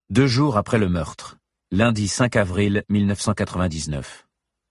2 jours après le meurtre, lundi 5 avril 1999.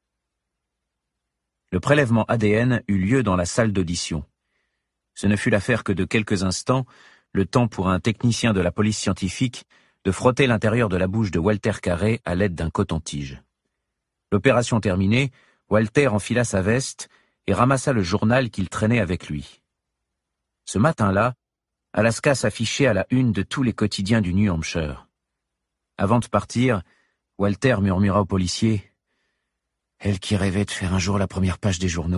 Le prélèvement ADN eut lieu dans la salle d'audition. Ce ne fut l'affaire que de quelques instants, le temps pour un technicien de la police scientifique de frotter l'intérieur de la bouche de Walter Carré à l'aide d'un coton-tige. L'opération terminée, Walter enfila sa veste et ramassa le journal qu'il traînait avec lui. Ce matin-là, Alaska s'affichait à la une de tous les quotidiens du New Hampshire. Avant de partir, Walter murmura au policier « Elle qui rêvait de faire un jour la première page des journaux ».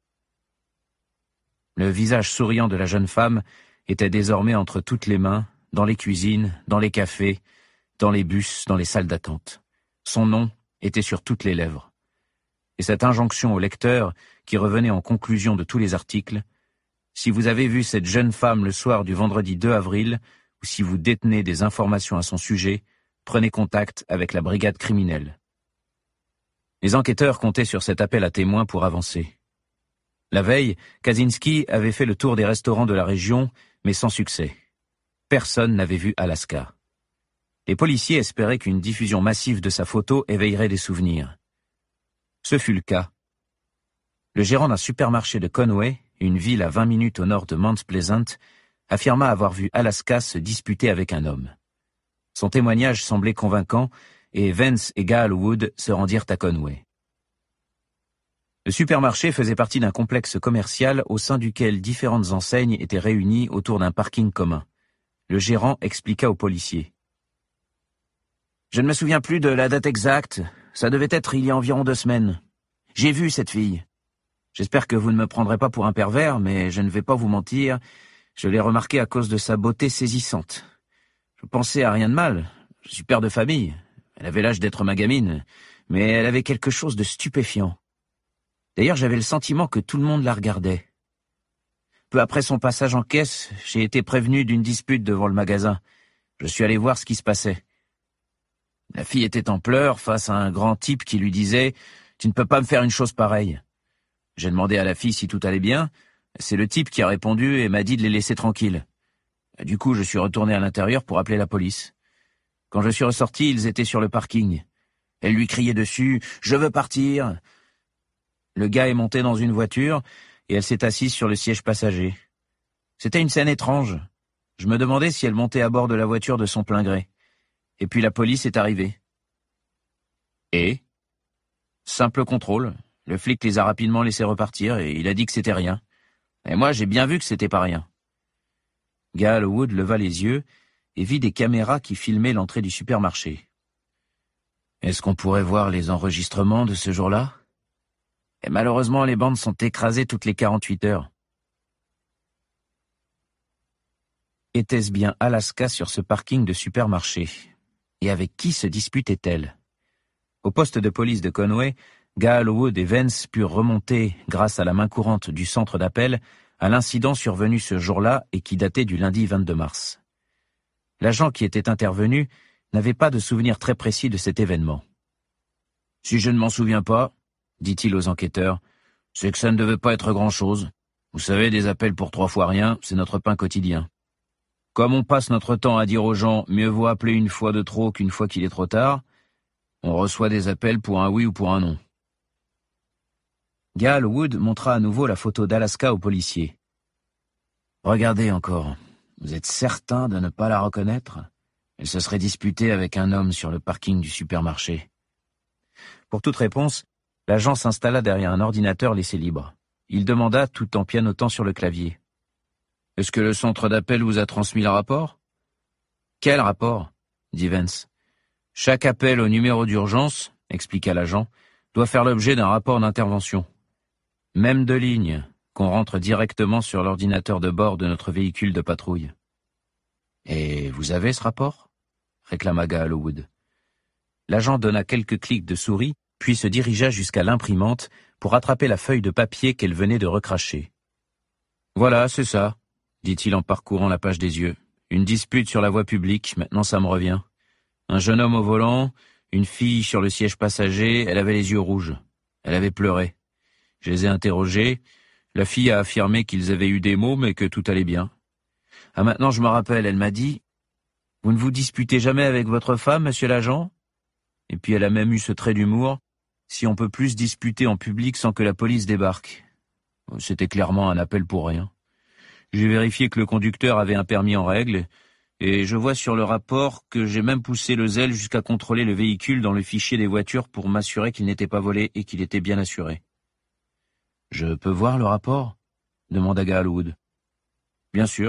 Le visage souriant de la jeune femme était désormais entre toutes les mains, dans les cuisines, dans les cafés, dans les bus, dans les salles d'attente. Son nom était sur toutes les lèvres. Et cette injonction au lecteur, qui revenait en conclusion de tous les articles, « Si vous avez vu cette jeune femme le soir du vendredi 2 avril, ou si vous détenez des informations à son sujet, prenez contact avec la brigade criminelle. » Les enquêteurs comptaient sur cet appel à témoins pour avancer. La veille, Kaczynski avait fait le tour des restaurants de la région, mais sans succès. Personne n'avait vu Alaska. Les policiers espéraient qu'une diffusion massive de sa photo éveillerait des souvenirs. Ce fut le cas. Le gérant d'un supermarché de Conway, une ville à 20 minutes au nord de Mount Pleasant, affirma avoir vu Alaska se disputer avec un homme. Son témoignage semblait convaincant et Vance et Gaal Wood se rendirent à Conway. Le supermarché faisait partie d'un complexe commercial au sein duquel différentes enseignes étaient réunies autour d'un parking commun. Le gérant expliqua aux policiers. « Je ne me souviens plus de la date exacte, ça devait être il y a environ 2 semaines. J'ai vu cette fille. J'espère que vous ne me prendrez pas pour un pervers, mais je ne vais pas vous mentir, je l'ai remarquée à cause de sa beauté saisissante. Je pensais à rien de mal, je suis père de famille, elle avait l'âge d'être ma gamine, mais elle avait quelque chose de stupéfiant. D'ailleurs, j'avais le sentiment que tout le monde la regardait. Peu après son passage en caisse, j'ai été prévenu d'une dispute devant le magasin. Je suis allé voir ce qui se passait. La fille était en pleurs face à un grand type qui lui disait « Tu ne peux pas me faire une chose pareille ». J'ai demandé à la fille si tout allait bien. C'est le type qui a répondu et m'a dit de les laisser tranquilles. Du coup, je suis retourné à l'intérieur pour appeler la police. Quand je suis ressorti, ils étaient sur le parking. Elle lui criait dessus « Je veux partir !» Le gars est monté dans une voiture et elle s'est assise sur le siège passager. C'était une scène étrange. Je me demandais si elle montait à bord de la voiture de son plein gré. Et puis la police est arrivée. Et ? Simple contrôle. Le flic les a rapidement laissés repartir et il a dit que c'était rien. Et moi, j'ai bien vu que c'était pas rien. Gaal Wood leva les yeux et vit des caméras qui filmaient l'entrée du supermarché. Est-ce qu'on pourrait voir les enregistrements de ce jour-là ? Et malheureusement, les bandes sont écrasées toutes les 48 heures. Était-ce bien Alaska sur ce parking de supermarché ? Et avec qui se disputait-elle ? Au poste de police de Conway, Gaal Wood et Vance purent remonter, grâce à la main courante du centre d'appel, à l'incident survenu ce jour-là et qui datait du lundi 22 mars. L'agent qui était intervenu n'avait pas de souvenir très précis de cet événement. « Si je ne m'en souviens pas, dit-il aux enquêteurs, c'est que ça ne devait pas être grand-chose. Vous savez, des appels pour 3 fois rien, c'est notre pain quotidien. Comme on passe notre temps à dire aux gens « mieux vaut appeler une fois de trop qu'une fois qu'il est trop tard », on reçoit des appels pour un oui ou pour un non. Gaal Wood montra à nouveau la photo d'Alaska aux policiers. « Regardez encore, vous êtes certain de ne pas la reconnaître ? Elle se serait disputée avec un homme sur le parking du supermarché. » Pour toute réponse, l'agent s'installa derrière un ordinateur laissé libre. Il demanda tout en pianotant sur le clavier. « Est-ce que le centre d'appel vous a transmis le rapport ?»« Quel rapport ?» dit Vance. « Chaque appel au numéro d'urgence, expliqua l'agent, doit faire l'objet d'un rapport d'intervention. Même de ligne, qu'on rentre directement sur l'ordinateur de bord de notre véhicule de patrouille. »« Et vous avez ce rapport ?» réclama Gaal Wood. L'agent donna quelques clics de souris, puis se dirigea jusqu'à l'imprimante pour attraper la feuille de papier qu'elle venait de recracher. « Voilà, c'est ça, » dit-il en parcourant la page des yeux. « Une dispute sur la voie publique, maintenant ça me revient. Un jeune homme au volant, une fille sur le siège passager, elle avait les yeux rouges. Elle avait pleuré. Je les ai interrogés. La fille a affirmé qu'ils avaient eu des mots, mais que tout allait bien. Ah, maintenant je me rappelle, elle m'a dit Vous ne vous disputez jamais avec votre femme, monsieur l'agent? Et puis elle a même eu ce trait d'humour. Si on peut plus se disputer en public sans que la police débarque. C'était clairement un appel pour rien. J'ai vérifié que le conducteur avait un permis en règle, et je vois sur le rapport que j'ai même poussé le zèle jusqu'à contrôler le véhicule dans le fichier des voitures pour m'assurer qu'il n'était pas volé et qu'il était bien assuré. « Je peux voir le rapport ?» demanda Gallowwood. « Bien sûr. »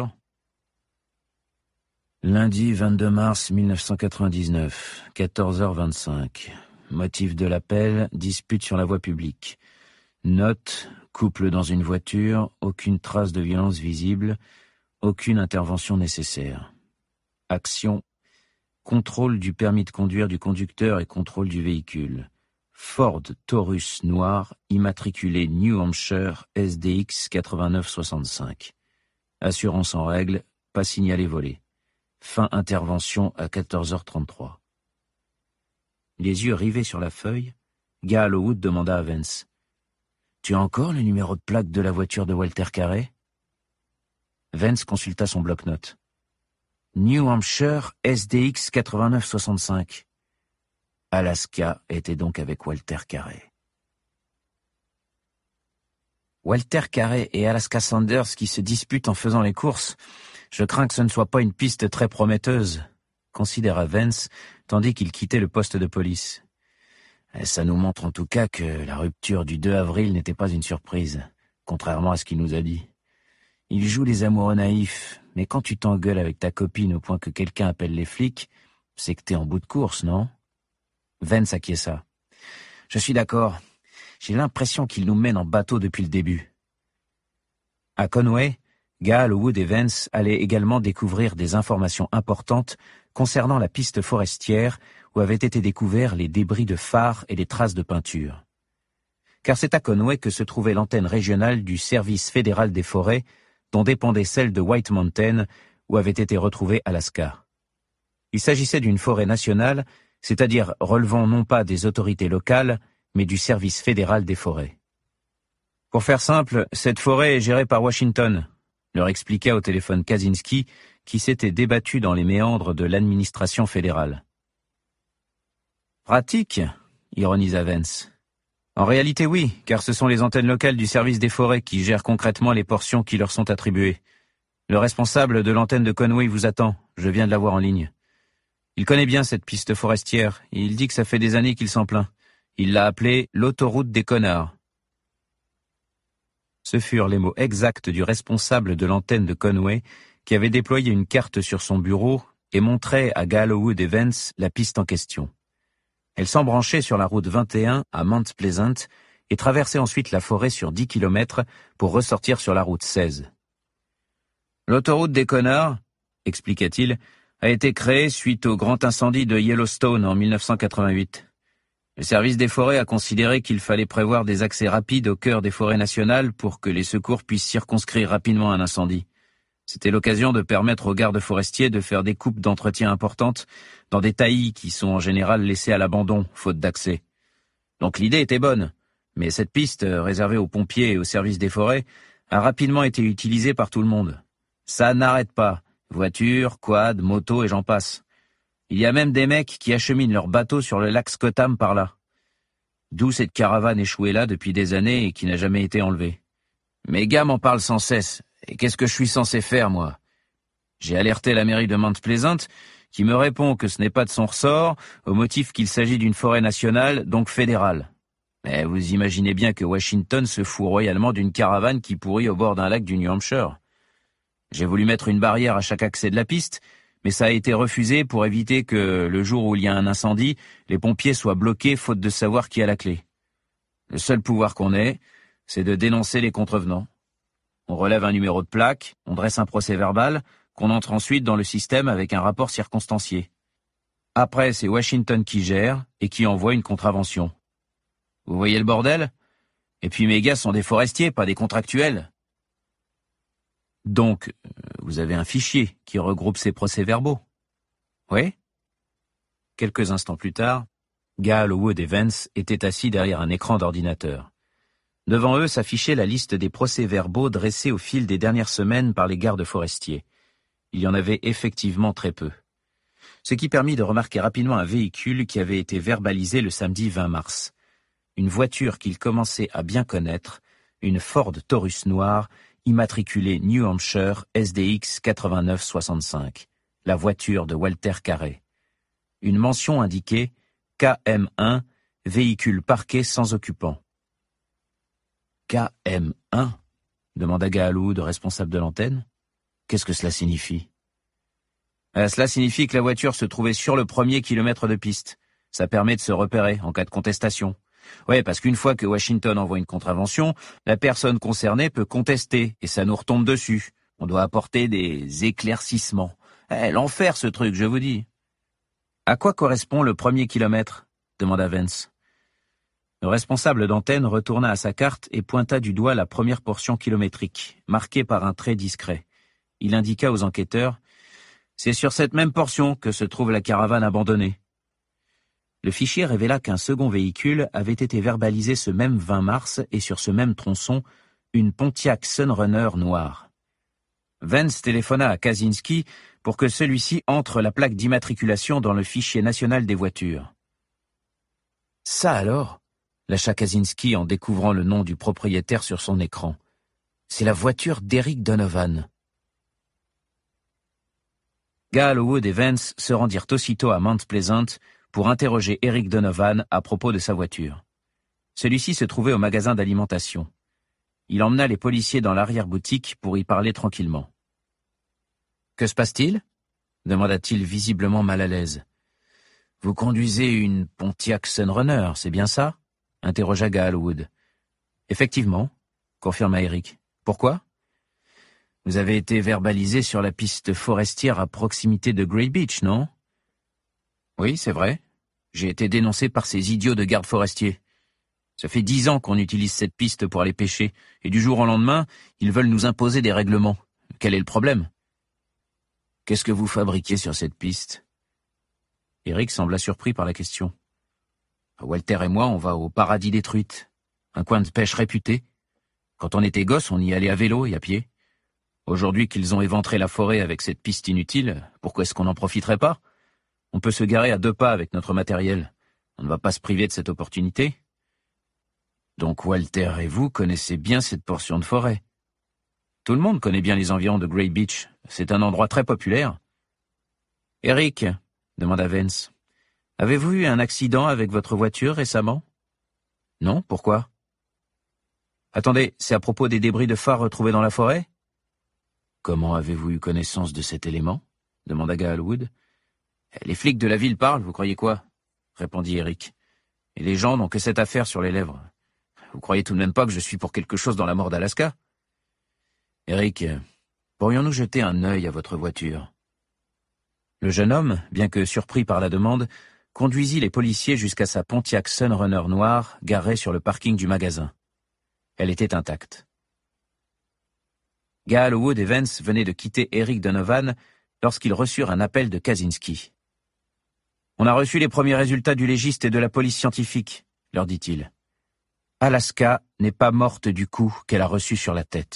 Lundi 22 mars 1999, 14h25. Motif de l'appel, dispute sur la voie publique. Note, couple dans une voiture, aucune trace de violence visible, aucune intervention nécessaire. Action, contrôle du permis de conduire du conducteur et contrôle du véhicule. Ford Taurus noir, immatriculé New Hampshire SDX 8965. Assurance en règle, pas signalé volé. Fin intervention à 14h33. Les yeux rivés sur la feuille, Gallowwood demanda à Vance. « Tu as encore le numéro de plaque de la voiture de Walter Carey ?» Vance consulta son bloc-notes. « New Hampshire SDX 8965. » Alaska était donc avec Walter Carey. Walter Carey et Alaska Sanders qui se disputent en faisant les courses. Je crains que ce ne soit pas une piste très prometteuse, considéra Vance, tandis qu'il quittait le poste de police. Ça nous montre en tout cas que la rupture du 2 avril n'était pas une surprise, contrairement à ce qu'il nous a dit. Il joue les amoureux naïfs, mais quand tu t'engueules avec ta copine au point que quelqu'un appelle les flics, c'est que t'es en bout de course, non? Vance acquiesça. Je suis d'accord. J'ai l'impression qu'il nous mène en bateau depuis le début. À Conway, Gallowwood et Vance allaient également découvrir des informations importantes concernant la piste forestière où avaient été découverts les débris de phares et les traces de peinture. Car c'est à Conway que se trouvait l'antenne régionale du Service fédéral des forêts, dont dépendait celle de White Mountain, où avait été retrouvée Alaska. Il s'agissait d'une forêt nationale, c'est-à-dire relevant non pas des autorités locales, mais du Service fédéral des forêts. Pour faire simple, cette forêt est gérée par Washington, leur expliqua au téléphone Kaczynski, qui s'était débattu dans les méandres de l'administration fédérale. Pratique, ironisa Vance. En réalité oui, car ce sont les antennes locales du service des forêts qui gèrent concrètement les portions qui leur sont attribuées. Le responsable de l'antenne de Conway vous attend, je viens de l'avoir en ligne. Il connaît bien cette piste forestière, et il dit que ça fait des années qu'il s'en plaint. Il l'a appelée l'autoroute des connards. Ce furent les mots exacts du responsable de l'antenne de Conway qui avait déployé une carte sur son bureau et montrait à Gallowwood et Vance la piste en question. Elle s'embranchait sur la route 21 à Mount Pleasant et traversait ensuite la forêt sur 10 km pour ressortir sur la route 16. L'autoroute des connards, expliqua-t-il, a été créée suite au grand incendie de Yellowstone en 1988. Le service des forêts a considéré qu'il fallait prévoir des accès rapides au cœur des forêts nationales pour que les secours puissent circonscrire rapidement un incendie. C'était l'occasion de permettre aux gardes forestiers de faire des coupes d'entretien importantes dans des taillis qui sont en général laissés à l'abandon, faute d'accès. Donc l'idée était bonne, mais cette piste, réservée aux pompiers et au service des forêts, a rapidement été utilisée par tout le monde. Ça n'arrête pas. Voitures, quads, motos et j'en passe. Il y a même des mecs qui acheminent leurs bateaux sur le lac Scottam par là. D'où cette caravane échouée là depuis des années et qui n'a jamais été enlevée. Mes gars m'en parlent sans cesse. Et qu'est-ce que je suis censé faire, moi? J'ai alerté la mairie de Mount Pleasant, qui me répond que ce n'est pas de son ressort, au motif qu'il s'agit d'une forêt nationale, donc fédérale. Mais vous imaginez bien que Washington se fout royalement d'une caravane qui pourrit au bord d'un lac du New Hampshire. J'ai voulu mettre une barrière à chaque accès de la piste, mais ça a été refusé pour éviter que, le jour où il y a un incendie, les pompiers soient bloqués faute de savoir qui a la clé. Le seul pouvoir qu'on ait, c'est de dénoncer les contrevenants. On relève un numéro de plaque, on dresse un procès-verbal, qu'on entre ensuite dans le système avec un rapport circonstancié. Après, c'est Washington qui gère et qui envoie une contravention. Vous voyez le bordel? Et puis mes gars sont des forestiers, pas des contractuels. Donc, vous avez un fichier qui regroupe ces procès-verbaux? Oui? Quelques instants plus tard, Gallowwood et Vance étaient assis derrière un écran d'ordinateur. Devant eux s'affichait la liste des procès-verbaux dressés au fil des dernières semaines par les gardes forestiers. Il y en avait effectivement très peu. ce qui permit de remarquer rapidement un véhicule qui avait été verbalisé le samedi 20 mars. Une voiture qu'il commençait à bien connaître, une Ford Taurus noire, immatriculée New Hampshire SDX 8965, la voiture de Walter Carey. Une mention indiquait KM1, véhicule parqué sans occupant. KM1 demanda Gaalwood, responsable de l'antenne. Qu'est-ce que cela signifie? Cela signifie que la voiture se trouvait sur le premier kilomètre de piste. Ça permet de se repérer en cas de contestation. Ouais, parce qu'une fois que Washington envoie une contravention, la personne concernée peut contester et ça nous retombe dessus. On doit apporter des éclaircissements. L'enfer ce truc, je vous dis. À quoi correspond le premier kilomètre? Demanda Vance. Le responsable d'antenne retourna à sa carte et pointa du doigt la première portion kilométrique, marquée par un trait discret. Il indiqua aux enquêteurs « C'est sur cette même portion que se trouve la caravane abandonnée ». Le fichier révéla qu'un second véhicule avait été verbalisé ce même 20 mars et sur ce même tronçon, une Pontiac Sunrunner noire. Vance téléphona à Kaczynski pour que celui-ci entre la plaque d'immatriculation dans le fichier national des voitures. « Ça alors ?» lâcha Kaczynski en découvrant le nom du propriétaire sur son écran. « C'est la voiture d'Eric Donovan. » Gaalwood et Vance se rendirent aussitôt à Mount Pleasant pour interroger Eric Donovan à propos de sa voiture. Celui-ci se trouvait au magasin d'alimentation. Il emmena les policiers dans l'arrière-boutique pour y parler tranquillement. « Que se passe-t-il » demanda-t-il visiblement mal à l'aise. « Vous conduisez une Pontiac Sunrunner, c'est bien ça » interrogea Gaalwood. « Effectivement, » confirma Eric. « Pourquoi ?»« Vous avez été verbalisé sur la piste forestière à proximité de Grey Beach, non ?»« Oui, c'est vrai. J'ai été dénoncé par ces idiots de gardes forestiers. Ça fait 10 ans qu'on utilise cette piste pour aller pêcher, et du jour au lendemain, ils veulent nous imposer des règlements. Quel est le problème ? Qu'est-ce que vous fabriquez sur cette piste ? » Eric sembla surpris par la question. « Walter et moi, on va au Paradis des Truites, un coin de pêche réputé. Quand on était gosses, on y allait à vélo et à pied. Aujourd'hui qu'ils ont éventré la forêt avec cette piste inutile, pourquoi est-ce qu'on n'en profiterait pas ? On peut se garer à 2 pas avec notre matériel. On ne va pas se priver de cette opportunité. Donc Walter et vous connaissez bien cette portion de forêt. Tout le monde connaît bien les environs de Grey Beach. C'est un endroit très populaire. « Eric, » demanda Vance, « avez-vous eu un accident avec votre voiture récemment ?»« Non, pourquoi ?»« Attendez, c'est à propos des débris de phare retrouvés dans la forêt ?»« Comment avez-vous eu connaissance de cet élément ?» demanda Gaalwood. « Les flics de la ville parlent, vous croyez quoi ?» répondit Eric. « Et les gens n'ont que cette affaire sur les lèvres. Vous croyez tout de même pas que je suis pour quelque chose dans la mort d'Alaska ? Eric, pourrions-nous jeter un œil à votre voiture ?» Le jeune homme, bien que surpris par la demande, conduisit les policiers jusqu'à sa Pontiac Sunrunner noire garée sur le parking du magasin. Elle était intacte. Gaalwood et Vance venaient de quitter Eric Donovan lorsqu'ils reçurent un appel de Kaczynski. « On a reçu les premiers résultats du légiste et de la police scientifique, » leur dit-il. « Alaska n'est pas morte du coup qu'elle a reçu sur la tête. »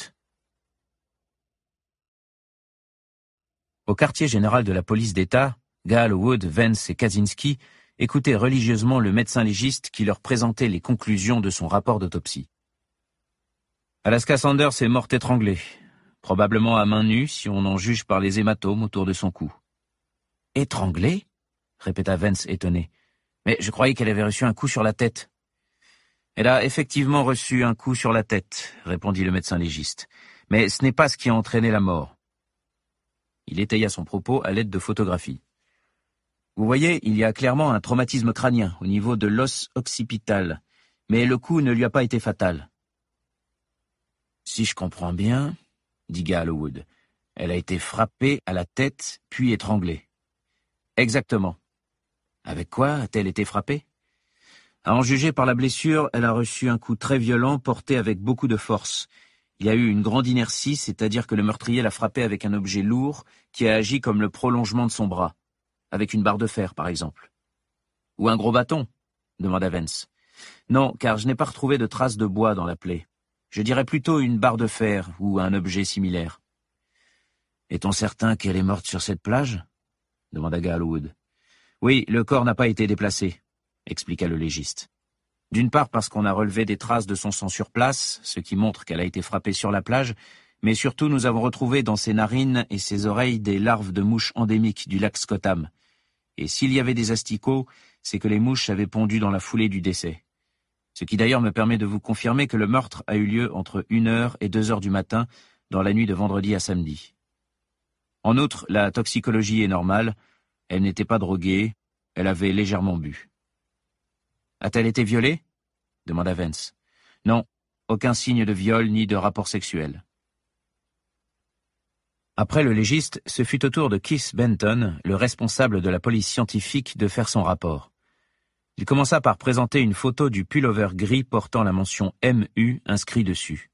Au quartier général de la police d'État, Gaalwood, Vance et Kaczynski écoutaient religieusement le médecin légiste qui leur présentait les conclusions de son rapport d'autopsie. Alaska Sanders est morte étranglée, probablement à main nue si on en juge par les hématomes autour de son cou. « Étranglée ?» répéta Vance étonné. « Mais je croyais qu'elle avait reçu un coup sur la tête. »« Elle a effectivement reçu un coup sur la tête, » répondit le médecin légiste. « Mais ce n'est pas ce qui a entraîné la mort. » Il étaya son propos à l'aide de photographies. « Vous voyez, il y a clairement un traumatisme crânien au niveau de l'os occipital, mais le coup ne lui a pas été fatal. » « Si je comprends bien, » dit Gaalwood, « elle a été frappée à la tête puis étranglée. » « Exactement. Avec quoi a-t-elle été frappée ? À en juger par la blessure, elle a reçu un coup très violent porté avec beaucoup de force. Il y a eu une grande inertie, c'est-à-dire que le meurtrier l'a frappée avec un objet lourd qui a agi comme le prolongement de son bras, avec une barre de fer par exemple. « Ou un gros bâton ?» demanda Vance. « Non, car je n'ai pas retrouvé de traces de bois dans la plaie. Je dirais plutôt une barre de fer ou un objet similaire. » « Est-on certain qu'elle est morte sur cette plage ?» demanda Gallowwood. Oui, le corps n'a pas été déplacé, expliqua le légiste. D'une part parce qu'on a relevé des traces de son sang sur place, ce qui montre qu'elle a été frappée sur la plage, mais surtout nous avons retrouvé dans ses narines et ses oreilles des larves de mouches endémiques du lac Scottam. Et s'il y avait des asticots, c'est que les mouches avaient pondu dans la foulée du décès. Ce qui d'ailleurs me permet de vous confirmer que le meurtre a eu lieu entre 1h et 2h du matin, dans la nuit de vendredi à samedi. En outre, la toxicologie est normale, elle n'était pas droguée, elle avait légèrement bu. A-t-elle été violée ? Demanda Vance. Non, aucun signe de viol ni de rapport sexuel. Après le légiste, ce fut au tour de Keith Benton, le responsable de la police scientifique, de faire son rapport. Il commença par présenter une photo du pullover gris portant la mention MU inscrit dessus.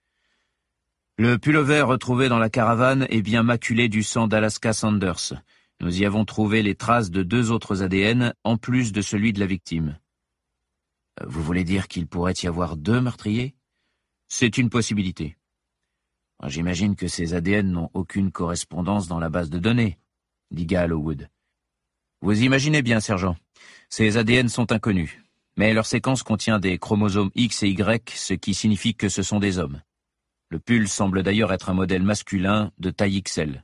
Le pullover retrouvé dans la caravane est bien maculé du sang d'Alaska Sanders. Nous y avons trouvé les traces de 2 autres ADN, en plus de celui de la victime. Vous voulez dire qu'il pourrait y avoir 2 meurtriers ? C'est une possibilité. J'imagine que ces ADN n'ont aucune correspondance dans la base de données, dit Gallowwood. Vous imaginez bien, sergent. Ces ADN sont inconnus, mais leur séquence contient des chromosomes X et Y, ce qui signifie que ce sont des hommes. Le pull semble d'ailleurs être un modèle masculin de taille XL.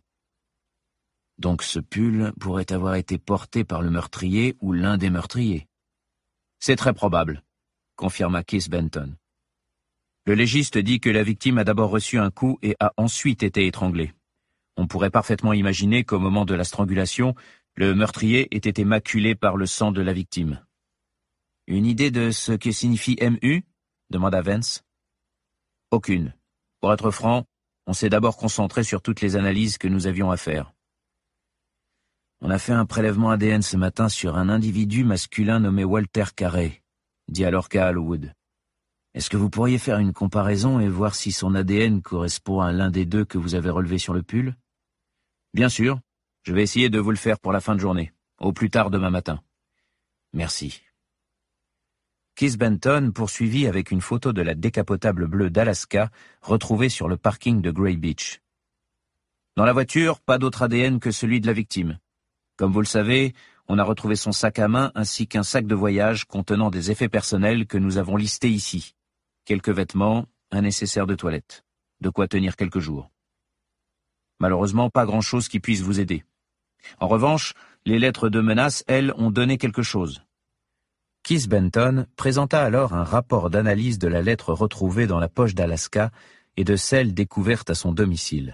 Donc ce pull pourrait avoir été porté par le meurtrier ou l'un des meurtriers. C'est très probable, confirma Keith Benton. Le légiste dit que la victime a d'abord reçu un coup et a ensuite été étranglée. On pourrait parfaitement imaginer qu'au moment de la strangulation, le meurtrier ait été maculé par le sang de la victime. Une idée de ce que signifie MU ? Demanda Vance. Aucune. Pour être franc, on s'est d'abord concentré sur toutes les analyses que nous avions à faire. On a fait un prélèvement ADN ce matin sur un individu masculin nommé Walter Carey, dit alors Gallowwood. Est-ce que vous pourriez faire une comparaison et voir si son ADN correspond à l'un des 2 que vous avez relevé sur le pull ? Bien sûr, je vais essayer de vous le faire pour la fin de journée, au plus tard demain matin. Merci. Keith Benton poursuivit avec une photo de la décapotable bleue d'Alaska retrouvée sur le parking de Grey Beach. Dans la voiture, pas d'autre ADN que celui de la victime. Comme vous le savez, on a retrouvé son sac à main ainsi qu'un sac de voyage contenant des effets personnels que nous avons listés ici. Quelques vêtements, un nécessaire de toilette. De quoi tenir quelques jours. Malheureusement, pas grand-chose qui puisse vous aider. En revanche, les lettres de menace, elles, ont donné quelque chose. Keith Benton présenta alors un rapport d'analyse de la lettre retrouvée dans la poche d'Alaska et de celle découverte à son domicile.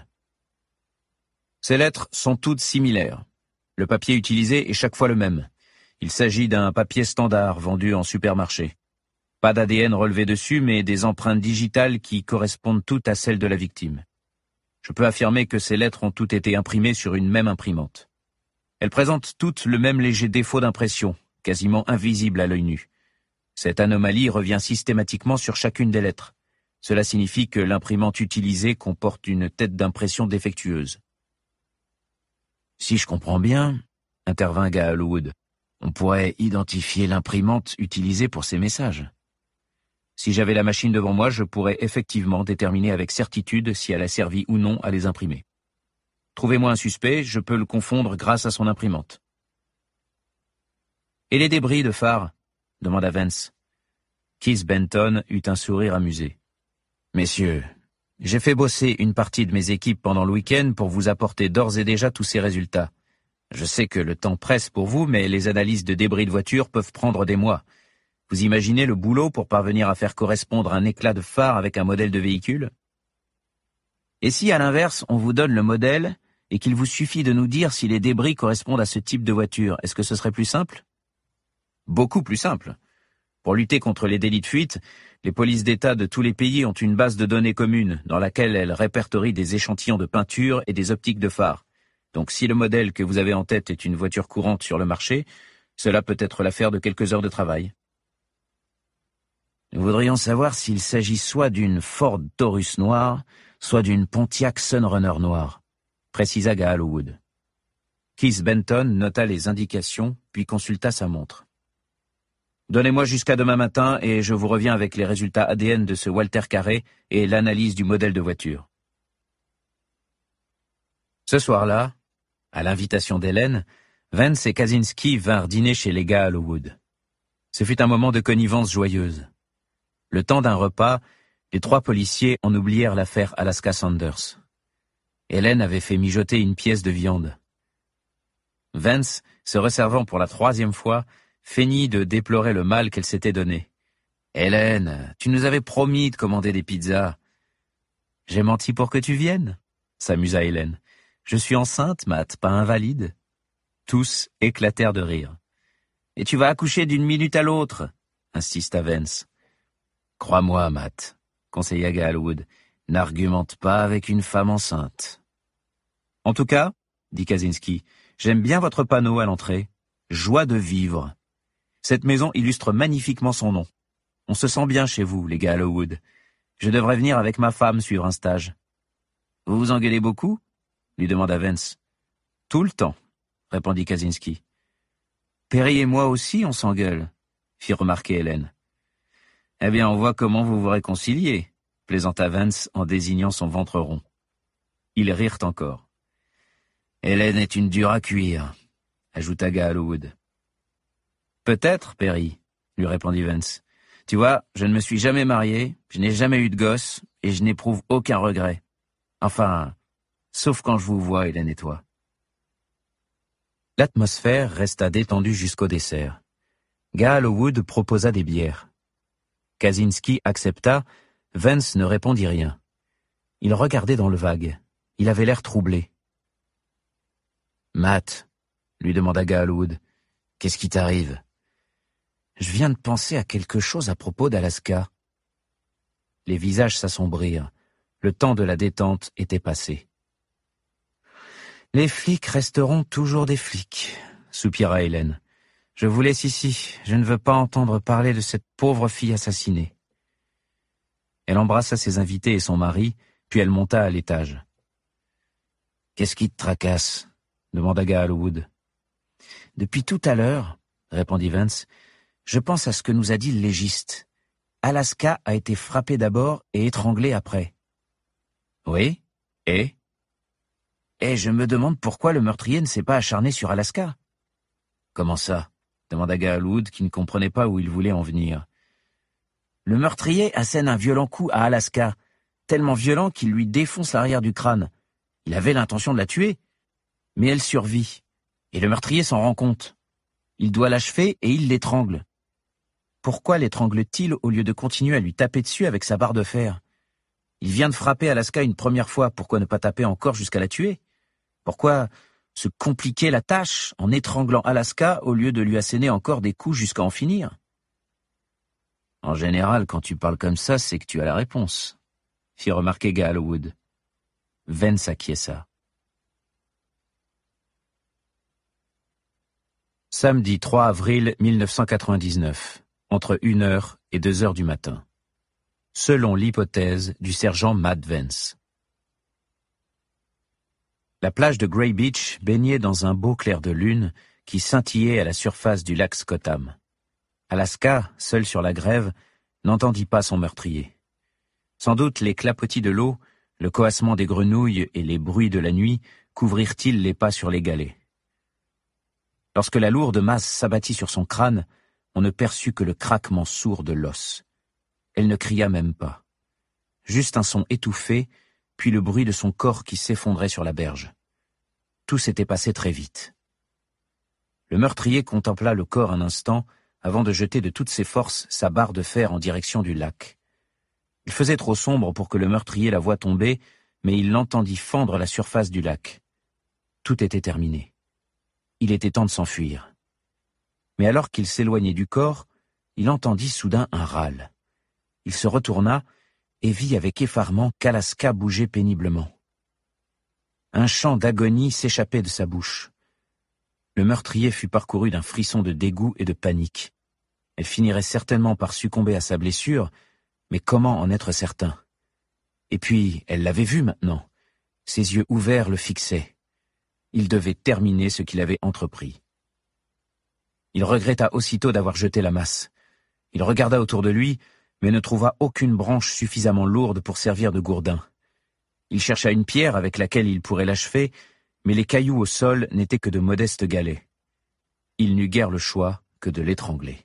Ces lettres sont toutes similaires. Le papier utilisé est chaque fois le même. Il s'agit d'un papier standard vendu en supermarché. Pas d'ADN relevé dessus, mais des empreintes digitales qui correspondent toutes à celles de la victime. Je peux affirmer que ces lettres ont toutes été imprimées sur une même imprimante. Elles présentent toutes le même léger défaut d'impression, quasiment invisible à l'œil nu. Cette anomalie revient systématiquement sur chacune des lettres. Cela signifie que l'imprimante utilisée comporte une tête d'impression défectueuse. Si je comprends bien, intervint Gallowwood, on pourrait identifier l'imprimante utilisée pour ces messages. Si j'avais la machine devant moi, je pourrais effectivement déterminer avec certitude si elle a servi ou non à les imprimer. Trouvez-moi un suspect, je peux le confondre grâce à son imprimante. Et les débris de phare ? Demanda Vance. Keith Benton eut un sourire amusé. Messieurs, j'ai fait bosser une partie de mes équipes pendant le week-end pour vous apporter d'ores et déjà tous ces résultats. Je sais que le temps presse pour vous, mais les analyses de débris de voiture peuvent prendre des mois. Vous imaginez le boulot pour parvenir à faire correspondre un éclat de phare avec un modèle de véhicule ? Et si, à l'inverse, on vous donne le modèle et qu'il vous suffit de nous dire si les débris correspondent à ce type de voiture, est-ce que ce serait plus simple ? Beaucoup plus simple. Pour lutter contre les délits de fuite, les polices d'État de tous les pays ont une base de données commune dans laquelle elles répertorient des échantillons de peinture et des optiques de phare. Donc si le modèle que vous avez en tête est une voiture courante sur le marché, cela peut être l'affaire de quelques heures de travail. Nous voudrions savoir s'il s'agit soit d'une Ford Taurus noire, soit d'une Pontiac Sunrunner noire, précisa Gallowwood. Keith Benton nota les indications, puis consulta sa montre. Donnez-moi jusqu'à demain matin et je vous reviens avec les résultats ADN de ce Walter Carey et l'analyse du modèle de voiture. Ce soir-là, à l'invitation d'Hélène, Vance et Kaczynski vinrent dîner chez les gars à Lowood. Ce fut un moment de connivence joyeuse. Le temps d'un repas, les 3 policiers en oublièrent l'affaire Alaska Sanders. Hélène avait fait mijoter une pièce de viande. Vance, se resservant pour la 3e fois, feignit de déplorer le mal qu'elle s'était donné. « Hélène, tu nous avais promis de commander des pizzas. »« J'ai menti pour que tu viennes » s'amusa Hélène. « Je suis enceinte, Matt, pas invalide. » Tous éclatèrent de rire. « Et tu vas accoucher d'une minute à l'autre » insista Vance. « Crois-moi, Matt, » conseilla Gallowwood, « n'argumente pas avec une femme enceinte. »« En tout cas, » dit Kaczynski, « j'aime bien votre panneau à l'entrée. Joie de vivre. Cette maison illustre magnifiquement son nom. On se sent bien chez vous, les Gallowwood. Je devrais venir avec ma femme suivre un stage. »« Vous vous engueulez beaucoup ?» lui demanda Vance. « Tout le temps, » répondit Kaczynski. « Perry et moi aussi, on s'engueule, » fit remarquer Hélène. « Eh bien, on voit comment vous vous réconciliez, » plaisanta Vance en désignant son ventre rond. Ils rirent encore. « Hélène est une dure à cuire, » ajouta Gallowwood. « Peut-être, Perry, » lui répondit Vance. « Tu vois, je ne me suis jamais marié, je n'ai jamais eu de gosse, et je n'éprouve aucun regret. Enfin, sauf quand je vous vois, Hélène et toi. » L'atmosphère resta détendue jusqu'au dessert. Gallowwood proposa des bières. Kaczynski accepta, Vance ne répondit rien. Il regardait dans le vague. Il avait l'air troublé. « Matt, » lui demanda Gallowwood, « qu'est-ce qui t'arrive ?»« Je viens de penser à quelque chose à propos d'Alaska. » Les visages s'assombrirent. Le temps de la détente était passé. « Les flics resteront toujours des flics, » soupira Hélène. « Je vous laisse ici. Je ne veux pas entendre parler de cette pauvre fille assassinée. » Elle embrassa ses invités et son mari, puis elle monta à l'étage. « Qu'est-ce qui te tracasse ?» demanda Gallowwood. « Depuis tout à l'heure, » répondit Vance, « je pense à ce que nous a dit le légiste. Alaska a été frappée d'abord et étranglée après. »« Oui, et ?» « Et je me demande pourquoi le meurtrier ne s'est pas acharné sur Alaska. »« Comment ça ?» demanda Gallowwood qui ne comprenait pas où il voulait en venir. « Le meurtrier assène un violent coup à Alaska, tellement violent qu'il lui défonce l'arrière du crâne. Il avait l'intention de la tuer, mais elle survit, et le meurtrier s'en rend compte. Il doit l'achever et il l'étrangle. Pourquoi l'étrangle-t-il au lieu de continuer à lui taper dessus avec sa barre de fer? Il vient de frapper Alaska une première fois, pourquoi ne pas taper encore jusqu'à la tuer? Pourquoi se compliquer la tâche en étranglant Alaska au lieu de lui asséner encore des coups jusqu'à en finir? En général, quand tu parles comme ça, c'est que tu as la réponse, fit remarquer Gallowwood. Vance acquiesça. Samedi 3 avril 1999, entre 1h et 2h du matin. Selon l'hypothèse du sergent Matt Vance. La plage de Grey Beach baignait dans un beau clair de lune qui scintillait à la surface du lac Scottam. Alaska, seule sur la grève, n'entendit pas son meurtrier. Sans doute les clapotis de l'eau, le coassement des grenouilles et les bruits de la nuit couvrirent-ils les pas sur les galets. Lorsque la lourde masse s'abattit sur son crâne, on ne perçut que le craquement sourd de l'os. Elle ne cria même pas. Juste un son étouffé, puis le bruit de son corps qui s'effondrait sur la berge. Tout s'était passé très vite. Le meurtrier contempla le corps un instant avant de jeter de toutes ses forces sa barre de fer en direction du lac. Il faisait trop sombre pour que le meurtrier la voie tomber, mais il l'entendit fendre la surface du lac. Tout était terminé. Il était temps de s'enfuir. Mais alors qu'il s'éloignait du corps, il entendit soudain un râle. Il se retourna et vit avec effarement qu'Alaska bougeait péniblement. Un chant d'agonie s'échappait de sa bouche. Le meurtrier fut parcouru d'un frisson de dégoût et de panique. Elle finirait certainement par succomber à sa blessure, mais comment en être certain? Et puis, elle l'avait vu maintenant. Ses yeux ouverts le fixaient. Il devait terminer ce qu'il avait entrepris. Il regretta aussitôt d'avoir jeté la masse. Il regarda autour de lui, mais ne trouva aucune branche suffisamment lourde pour servir de gourdin. Il chercha une pierre avec laquelle il pourrait l'achever, mais les cailloux au sol n'étaient que de modestes galets. il n'eut guère le choix que de l'étrangler.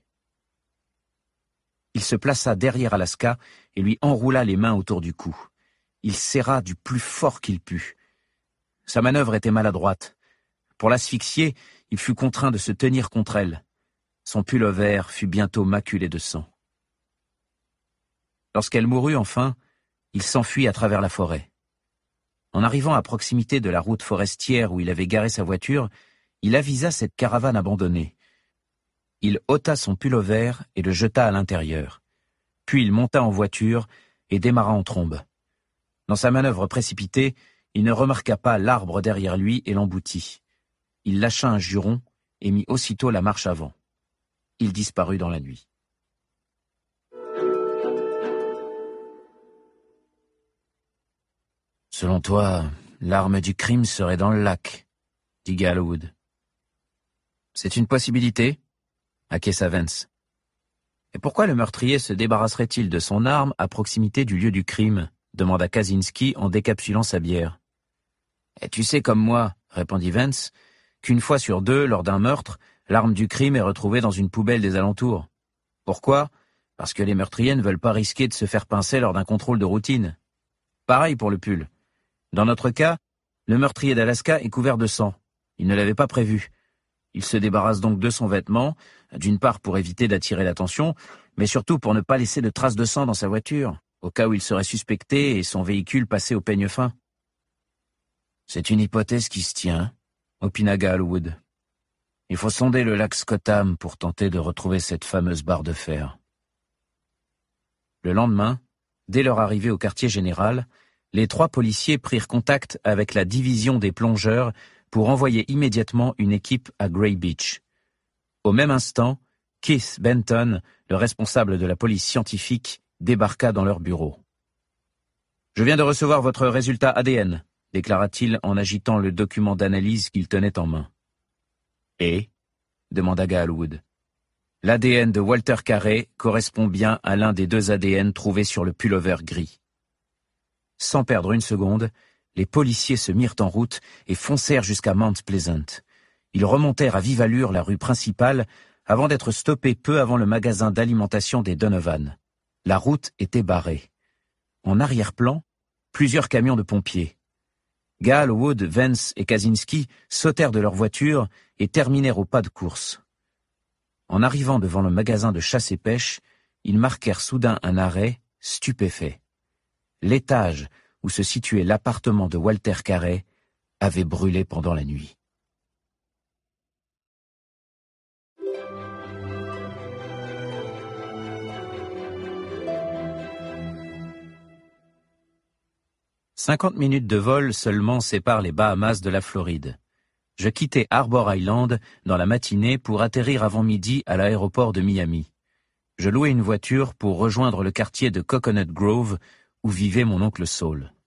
Il se plaça derrière Alaska et lui enroula les mains autour du cou. Il serra du plus fort qu'il put. Sa manœuvre était maladroite. Pour l'asphyxier, il fut contraint de se tenir contre elle. Son pullover fut bientôt maculé de sang. Lorsqu'elle mourut enfin, il s'enfuit à travers la forêt. En arrivant à proximité de la route forestière où il avait garé sa voiture, il avisa cette caravane abandonnée. Il ôta son pullover et le jeta à l'intérieur. Puis il monta en voiture et démarra en trombe. Dans sa manœuvre précipitée, il ne remarqua pas l'arbre derrière lui et l'emboutit. Il lâcha un juron et mit aussitôt la marche avant. Il disparut dans la nuit. Selon toi, l'arme du crime serait dans le lac, dit Gallowwood. C'est une possibilité, acquiesça Vance. Et pourquoi le meurtrier se débarrasserait-il de son arme à proximité du lieu du crime, demanda Kaczynski en décapsulant sa bière. Et tu sais comme moi, répondit Vance, qu'une fois sur deux, lors d'un meurtre, l'arme du crime est retrouvée dans une poubelle des alentours. Pourquoi ? Parce que les meurtriers ne veulent pas risquer de se faire pincer lors d'un contrôle de routine. Pareil pour le pull. Dans notre cas, le meurtrier d'Alaska est couvert de sang. Il ne l'avait pas prévu. Il se débarrasse donc de son vêtement, d'une part pour éviter d'attirer l'attention, mais surtout pour ne pas laisser de traces de sang dans sa voiture, au cas où il serait suspecté et son véhicule passé au peigne fin. C'est une hypothèse qui se tient, opina Gallowwood. Il faut sonder le lac Scottham pour tenter de retrouver cette fameuse barre de fer. Le lendemain, dès leur arrivée au quartier général, les 3 policiers prirent contact avec la division des plongeurs pour envoyer immédiatement une équipe à Grey Beach. Au même instant, Keith Benton, le responsable de la police scientifique, débarqua dans leur bureau. « Je viens de recevoir votre résultat ADN », déclara-t-il en agitant le document d'analyse qu'il tenait en main. « Et ?» demanda Gallowwood. « L'ADN de Walter Carey correspond bien à l'un des 2 ADN trouvés sur le pullover gris. » Sans perdre une seconde, les policiers se mirent en route et foncèrent jusqu'à Mount Pleasant. Ils remontèrent à vive allure la rue principale avant d'être stoppés peu avant le magasin d'alimentation des Donovan. La route était barrée. En arrière-plan, plusieurs camions de pompiers. Gallowwood, Vance et Kaczynski sautèrent de leur voiture et terminèrent au pas de course. En arrivant devant le magasin de chasse et pêche, ils marquèrent soudain un arrêt, stupéfaits. L'étage où se situait l'appartement de Walter Carey avait brûlé pendant la nuit. « 50 minutes de vol seulement séparent les Bahamas de la Floride. Je quittai Harbor Island dans la matinée pour atterrir avant midi à l'aéroport de Miami. Je louai une voiture pour rejoindre le quartier de Coconut Grove où vivait mon oncle Saul.